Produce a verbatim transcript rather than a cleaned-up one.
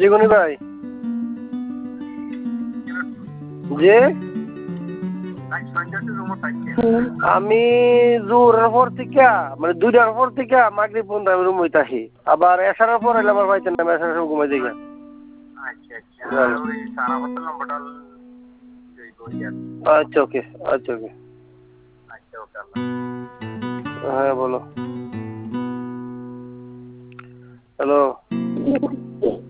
জীবনী ভাই জি আমি জোরের পর থেকে মানে দুইটার পর থেকে মাগরিব পর্যন্ত আমি রুম হইতে আসি আবার এসার পর হইলে আমার পাইতেন না এসার সময় ঘুমাই দিই আচ্ছা ওকে আচ্ছা ওকে হ্যাঁ বলো হ্যালো